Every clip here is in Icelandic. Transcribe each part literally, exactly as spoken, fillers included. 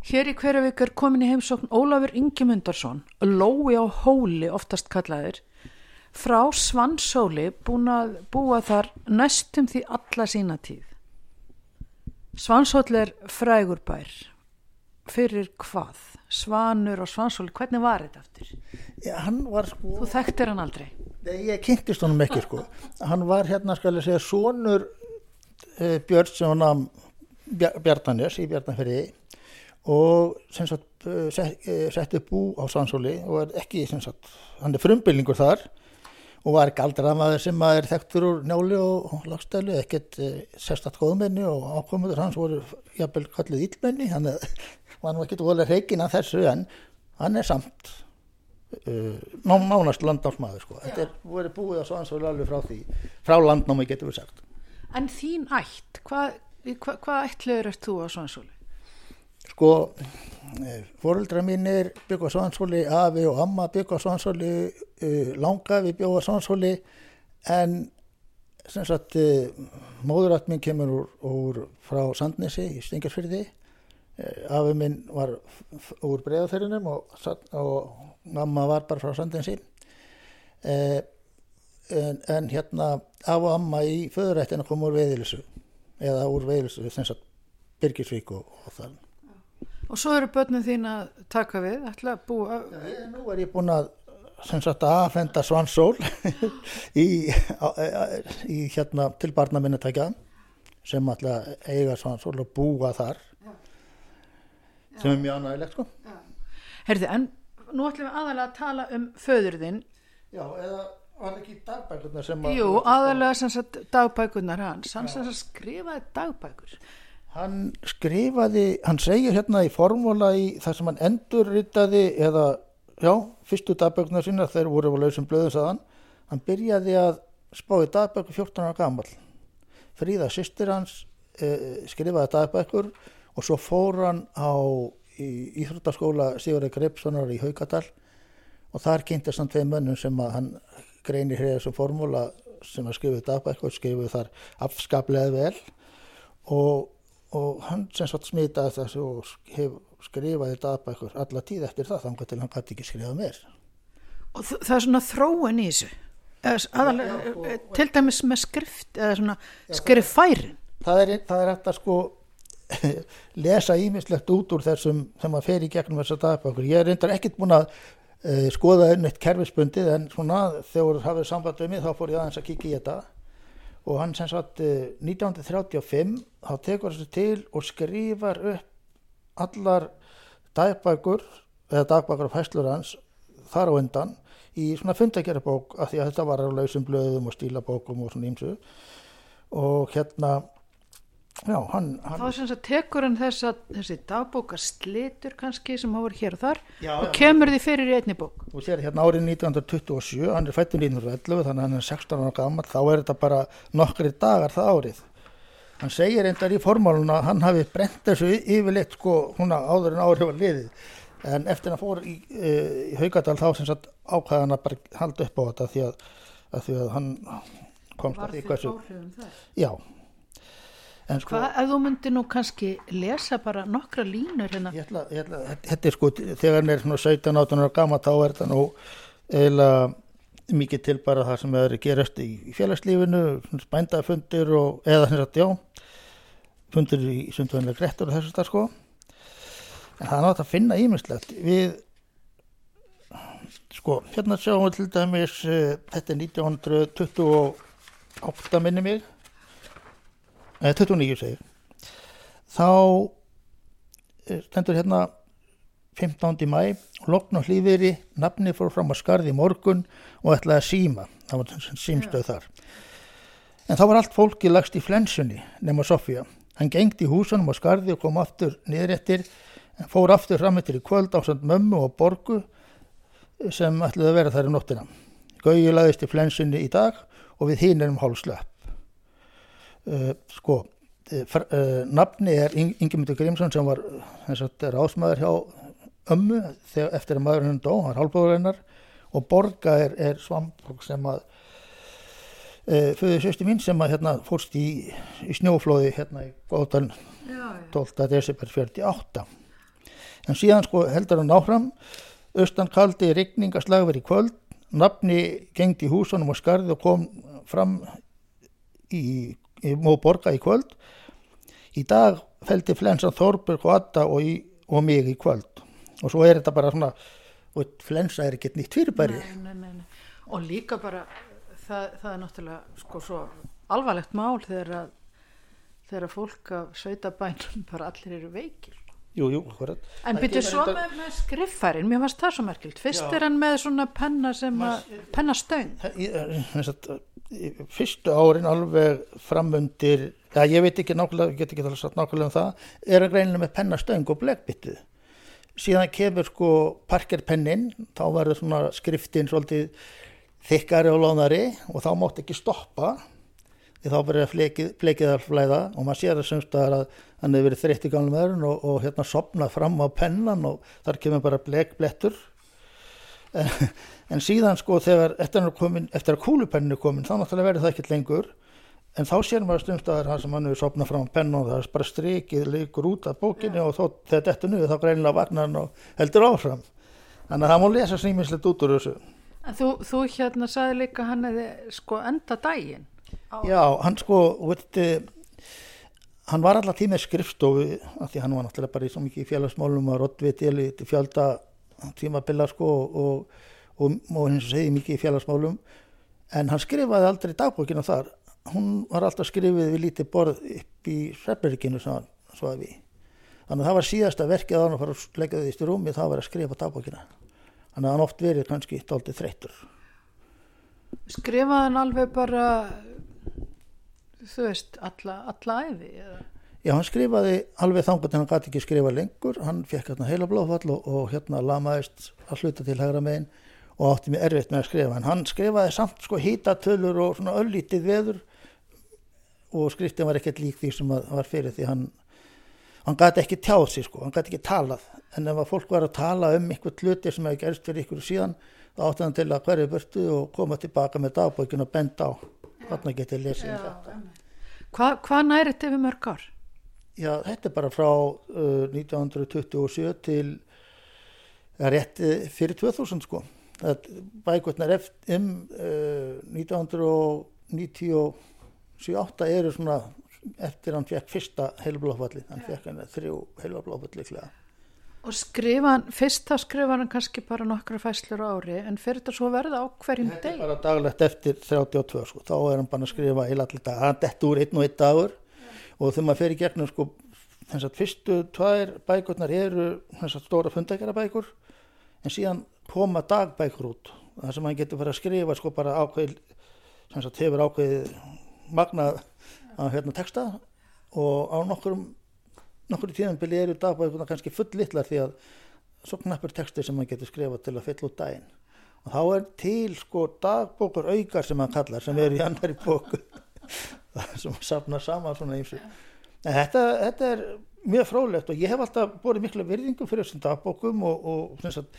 Hér í Hveravík er komin í heimsókn Ólafur Ingimundarson, Lói á Hóli oftast kallaðir, frá Svanshóli, búin að búa þar næstum því alla sína tíð. Svanshóll er frægur bær. Fyrir hvað? Svanur og Svanshóli, hvernig var þetta aftur? Já, hann var sko... Þú þekktir hann aldrei? Nei, ég kynntist honum ekki sko. Hann var hérna, skal ég segja, sonur uh, Björns sem hann nam Bjarnanes í Bjarnafirði og sem sagt uh, sett, uh, setti bú á Svanshóli og er ekki, sem sagt, hann er frumbylningur þar og var galdramaður sem er þekktur úr Njáli og, og Laxdælu, ekkert uh, sérstakt góðmenni og ákomendur hans voru jafnvel kallið illmenni, hann var nú ekkert voðalega hreykinn af þessu en hann er samt uh, ná, nánast landnámsmaður sko. Þetta er voru búið á Svanshóli alveg frá því, frá landnámi getur við sagt. En þín ætt, hvað hva, hva ættlegur ert þú á Svanshóli? Sko, foreldrar mínir byggu á Svanshóli, afi og amma byggu á Svanshóli, uh, langafi byggu á Svanshóli, en sem sagt uh, móðurætt minn kemur úr, úr frá Sandnesi í Steingjarsfirði, uh, afi minn var úr Breiðafirðinum og, og mamma var bara frá Sandnesi, uh, en, en hérna af og amma í föðurættina kom úr Veiðilsvík, eða úr Veiðilsvík, sem sagt Birgisvík og, og það. Og svo eru börnin þín að taka við, ætla að búa... Já, nú er ég búin að, sem sagt, aðfenda Svanshól í, í hérna til barna minna takja, sem ætla að eiga Svanshól og búa þar, já. Já. Sem er mjög ánægilegt, sko. Já. Herði, en nú ætlum við aðalega að tala um föður þinn. Já, eða var ekki dagbækurnar sem að... Jú, aðalega sem sagt dagbækurnar hans, hann sem sagt skrifaði dagbækur. Hann skrifaði, hann segir hérna í formúla í þar sem hann endurritaði eða, já, fyrstu dagbækurnar sína þeir voru á lausum blöðum saðan. Hann byrjaði að spá í dagbækur fjórtán ára gamall. Fríða systir hans eh, skrifaði dagbækur og svo fór hann á íþróttaskóla Sigurðar Greipssonar í Haukadal og þar kynntist hann tveim mönnum sem að hann greinir hér þessum formúla sem að skrifaði dagbækur, skrifaði þar afskaplega vel og og hann sem sagt smitaði þessu og hef skrifaði dagbækur alla tíð eftir það þangað til hann gæti ekki skrifað meir. Og það er svona þróun í þessu aðalega, já, já, og, til dæmis með skrift eða svona skriffærin. Það er það er hægt að sko lesa ýmislegt út úr þessum sem að fer í gegnum þessar dagbækur. Ég er reyndar ekkert búin að uh, skoða neitt kerfisbundið en svona þegar hafið samband við mig þá fór ég aðeins að kíkja í þetta. Og hann sem sagt nítján hundruð þrjátíu og fimm þá tekur þessu til og skrifar upp allar dagbækur eða dagbækur af færslur hans þar á undan í svona fundagerðabók af því að þetta var á lausum blöðum og stílabókum og svona ýmsu og hérna já, hann, hann þá sem sagt tekur hann þessa, þessi dagbókar slitur kannski sem hafa verið hér og þar já, og kemur því fyrir í einni bók. Og sér hérna árið nítján hundruð tuttugu og sjö, hann er fættur nítján hundruð ellefu þannig að hann er sextán ára gamall, þá er þetta bara nokkri dagar það árið. Hann segir reyndar í formáluna að hann hafi brent þessu yfirleitt sko húnna áður en árið var liðið en eftir hann fór í, e, í Haukadal þá sem sagt ákvaði hann að bara halda upp á þetta því að, að, því að hann komst að því hversu. Var því áhrifum þar? Já. En sko, hvað, ef þú myndir nú kannski lesa bara nokkra línur hérna? Ég ætla, ég ætla, þetta er sko, þegar hann er svona sautján átján ára gamall þá er þetta nú eiginlega mikið til bara það sem er gerast í félagslífinu, bændafundir og eða sem sagt, já, fundir í sundvænlega grettur og þessu það sko. En það er nátt að finna ýmislegt. Við, sko, hérna sjáum við til dæmis, þetta er nítján hundruð tuttugu og átta minni mig, eða tuttugu og níu segir. Þá stendur hérna fimmtándi maí og logn og hlýðveri, nafni fór fram að skarði í morgun og ætlaði að síma. Það var símstöð þar. En þá var allt fólki lagst í flensunni nema Sofía. Hann gengdi í húsunum og skarði og kom aftur niður eftir en fór aftur fram eftir í kvöld ásamt mömmu og Borgu sem ætlaði að vera þar um nóttina. Gauji lagðist í flensunni í dag og við hin erum hálfslöpp. Uh, sko, uh, uh, nafni er Ingimundur Grímsson sem var ráðsmaður hjá ömmu þegar, eftir að maðurinn hennar dó, hann var hálfbróðir hennar og Borga er, er Svanborg sem að uh, föður systir mín sem að hérna fórst í, í snjóflóði hérna í Góðdal tólfta desember fjörutíu og átta. En síðan sko heldur hann áfram, austan kaldi rigningaslagver í kvöld, nafni gengdi í húsunum og skarði og kom fram í, í Móborga í kvöld. Í dag felldi flensan Þórberg og Adda og, í, og mig í kvöld. Og svo er þetta bara svona, og flensa er ekkert nýtt fyrirbæri. Nei, nei, nei, nei. Og líka bara, það, það er náttúrulega sko svo alvarlegt mál þegar að þegar fólk af sveitabænum bara allir eru veikir. Jú, jú, hverjum. En byrju svo þetta... með, með skriffærin, mér fannst það svo merkilt. Fyrst Já. Er hann með svona penna sem að, pennastöng. Fyrstu árin alveg framundir, ja, ég veit ekki nákvæmlega, ég get ekki talað satt nákvæmlega um það, er hann greinilega með pennastöng og blekkbyttu. Síðan kemur sko parkerpennin, þá var það svona skriftin svolítið þykkari og lánari og þá mátti ekki stoppa. Því þá verið að flekið að flæða og maður sér það semstaðar að hann hefur verið þreytt í gamla meðurinn og, og hérna sopnað fram á pennan og þar kemur bara blekblettur. En, en síðan sko þegar eftir, komin, eftir að kúlupennin er komin þá náttúrulega verið það ekkert lengur en þá sér maður semstaðar hann sem hann hefur sopnað fram á pennan og það er bara strikið leikur út af bókinni ja. Og þó, þegar þetta niður þá greinilega vagnar hann og heldur áfram. Þannig að það má lesa snýmislegt út úr þessu. En þú, þú hérna sagði líka hann hefði sko enda daginn. Já, hann sko veit, hann var alltaf tíma skrifstofu af því hann var náttúrulega bara í svo mikið í félagsmálum og roddviti til fjölda tímabilla sko og, og, og hins og segi mikið í félagsmálum en hann skrifaði aldrei dagbókina þar hún var alltaf skrifið við lítið borð upp í svefnherberginu svo að við þannig að það var síðasta verkið að hann fara að leggja því í rúmi það var að skrifa dagbókina þannig að hann oft verið kannski dálítið þreyttur. Skrifaði hann alveg bara þú veist, alla, alla æfi eða? Já, hann skrifaði alveg þangað en hann gat ekki skrifa lengur hann fekk hérna heilablóðfall og, og hérna lamaðist að hluta til hægra megin og átti mig erfitt með að skrifa en hann skrifaði samt sko hitatölur og svona öllítið veður og skriftin var ekkert lík því sem var fyrir því hann hann gat ekki tjáð sig sko, hann gat ekki talað en ef að fólk var að tala um eitthvað hluti sem hefði gerst fyrir ykkur síðan þá átti hann til að hverju burtu og koma tilbaka með dagbókinu og benda á þarna getið lesið um þetta. Hvað hva næri þetta yfir mörg ár? Já, þetta er bara frá uh, nítján hundruð tuttugu og sjö til ja, rétt fyrir tvö þúsund sko. Bækurnar eftir um uh, nítján hundruð níutíu og sjö átta eru svona eftir hann fekk fyrsta heilablóðfalli, hann fekk hann þrjú heilablóðfalli líklega. Og skrifa hann, fyrst þá skrifa hann kannski bara nokkra fæslur á ári en fyrir þetta svo verða á hverjum deg. Þetta er bara daglegt eftir þrjátíu og tvö sko, þá er hann bara að skrifa heila allir dag, hann dett úr einn og einn dagur og þegar maður fer í gegnum sko, þess að fyrstu tvær bækurnar eru þess að stóra fundakera bækur en síðan koma dagbækur út, það sem hann getur verið að skrifa sko bara ákveð, þess að hefur ákveð magnað að hérna texta og á nokkrum nokkur tíðanbili eru dagbækurnar kannski full litlar því að svo knappur texti sem maður getur skrifað til að fylla út daginn og þá er til sko dagbókur aukar sem hann kallar sem eru í annari bóku sem safnar saman svona eins og þetta, þetta er mjög fróðlegt og ég hef alltaf borið mikla virðingu fyrir þessum dagbókum og, og sagt,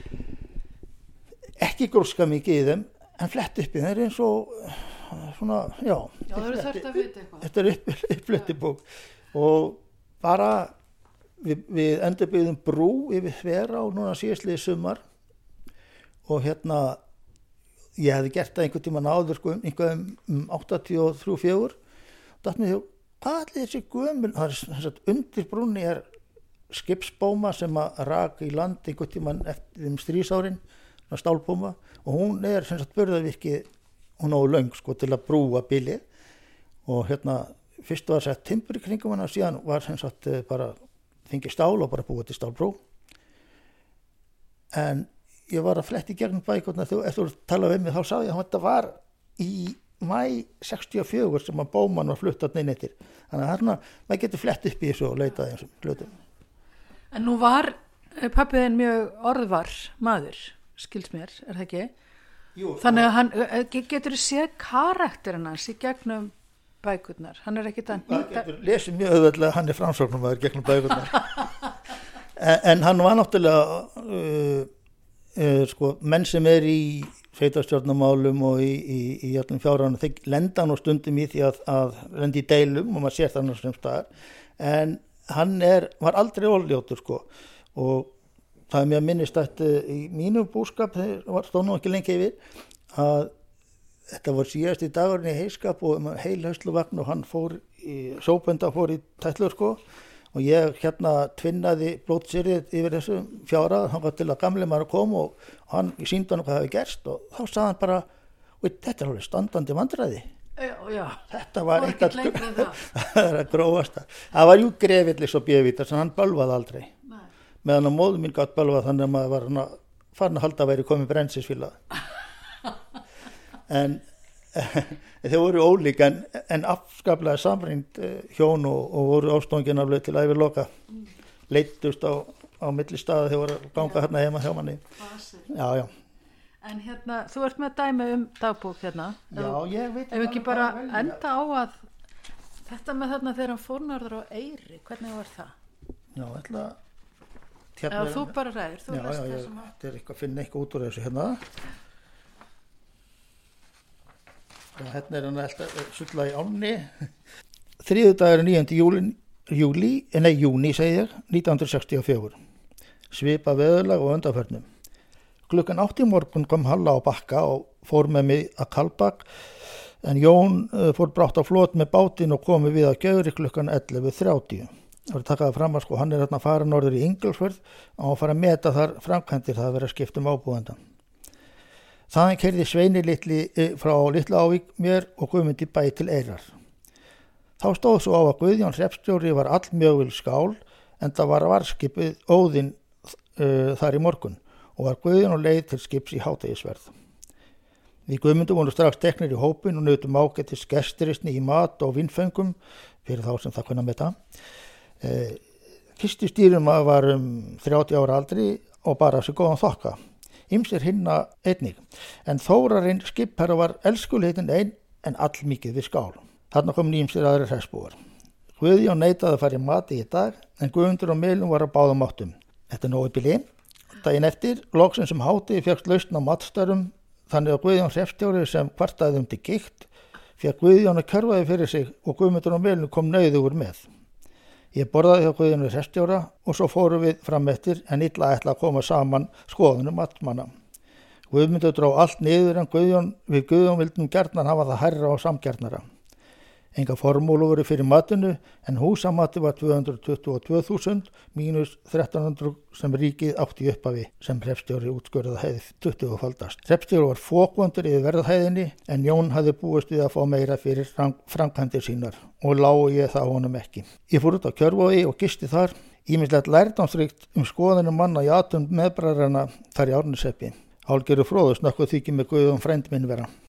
ekki grúska mikið í þeim en flett upp í þeim er eins og svona, já, já það eru þurft að vita eitthvað þetta er upp, uppfletti bók og bara við, við endurbyggðum brú yfir Þverá núna síðastliðið sumar og hérna ég hefði gert það einhvern tímann áður sko einhvern um áttatíu og þrjú fjögur datt mér því, hvað allir þessi gömul það er þess að undir brúnni er skipsbóma sem að rak í land einhvern tímann eftir um stríðsárin stálbóma og hún er sem sagt burðarvirki hún á löng sko til að brúa bilið og hérna fyrst var sett timbur í kringum hann og síðan var sem sagt bara fengið stál og bara búið til stálbrú en ég var að fletti gegnum bækurnar þegar eftir að tala um mig þá sá ég að þetta var í mæ sextíu og fjögur sem að bóman var fluttat inn eftir þannig að þarna maður getur flett upp í þessu og leitað eins og hlutum. En nú var pabbiðin mjög orðvar maður skils mér, er það ekki? Jú, þannig að hann getur séð karakterinn hans í gegnum bækurnar, hann er ekkit að nýta hann lesið mjög auðvitað, hann er framsóknarmaður gegnum bækurnar en, en hann var náttúrulega uh, uh, sko, menn sem er í sveitarstjórnarmálum og í, í, í öllum fjárhaginu, þeir lenda nú stundum í því að, að lenda í deilum og maður sér það sem staðar en hann er, var aldrei óljótur sko og það er mér minnist að í mínu búskap, það stóð nú ekki lengi yfir, að þetta var síðast í dagurinn í heiskap og heil hösluvagn og hann fór í sópenda, fór í tætlur sko og ég hérna tvinnaði blótsýrið yfir þessu fjárað, hann var til að gamli maður kom og hann sýndi hann hvað hafi gerst og þá sagði hann bara, þetta er alveg standandi vandræði. Já, já. Þetta var eitthvað það er að grófasta. Það var jú grefilis og bjövítar sem hann bölvaði aldrei. Nei. Meðan að móður mín gátt bölvað þannig að maður var farin að halda að væri komið brensisfílað. En þau voru ólík en, en afskaplega samrýnd hjón og, og voru ástofngin aflega til ævi loka. Mm. Leittust á, á milli staða þegar voru að ganga hérna heima hjá manni. Já, já. En hérna, þú ert með dæmi um dagbók hérna. Já, ég veit. Ef ekki bara enda á að þetta með þarna þegar hann fór norður á Eyri, hvernig var það? Já, ætla hérna. Já, þú bara ræðir. Þú já, já, ég þetta er eitthvað að finna eitthvað út úr þessu hérna. Já, hérna er hann alltaf sulla í ánni. Þriðjudagurinn níundi júli, júli, nei, júni segi ég, nítján hundruð sextíu og fjögur. Svipa veðurlag og undanförnum. Klukkan átt í morgun kom Halla á Bakka og fór með mig að Kaldbak, en Jón fór brátt á flot með bátinn og komi við að Gjögri klukkan ellefu þrjátíu. Það var takaði fram að sko, hann er hérna að fara norður í Ingólfsfjörð og að fara að meta þar framkvæmdir, það að vera að skipta um ábúðandan. Þaðan keyrði Sveini litli frá Litla Ávík mér og Guðmundi bæ til Eyrar. Þá stóð svo á að Guðjón hreppstjóri var allmjögul skál, en það var varskipið Óðinn uh, þar í morgun og var Guðjón og leið til skips í hádegisverð. Við Guðmundur voru strax teknir í hópin og nutum ágætis gesturistni í mat og vinföngum fyrir þá sem það kunna með það. Uh, Kistustýrum var um þrjátíu ára aldri og bara sig góðan þokka. Ýmsir hinna einnig, en Þórarinn skipherra var elskuleitin ein en allmikið við skál. Þarna kom nýjumsir aðrir hreppsbúar. Guðjón neitaði að fara í mati í dag, en Guðmundur og Melum var að báðum áttum. Þetta er nógu bili. Daginn eftir, loksins sem hátegi fékkst lausn á matstörum, þannig að Guðjón hreppstjóri sem kvartaði um til gikt, fékk Guðjón að körfaði fyrir sig og Guðmundur og Melum kom nauðugur með. Ég borðaði hjá Guðjón við hreppstjóra og svo fórum við fram eftir en illa ætla að koma saman skoðunum matmanna. Guðmundur dró allt niður en Guðjón, við Guðjón vildum gjarnan hafa það hærra og samgjarnara. Enga formúlu voru fyrir matinu en húsamati var tvö hundruð tuttugu og tvö þúsund mínus þrettán hundruð sem ríkið átti uppafi sem hreppstjóri útskurða hefði tuttugu faldast. Hreppstjóri var fókvöndur yfir verðhæðinni en Jón hafði búist við að fá meira fyrir framkvæmdir sínar og lágu ég það honum ekki. Ég fór út á Kjörvogi og gisti þar, ýmislegt lærdómsríkt um skoðunum manna í atum meðbræðrana þar í Árneshreppi. Hálfgerður fróðust nokkuð þykir með Guðjón frænd minn vera.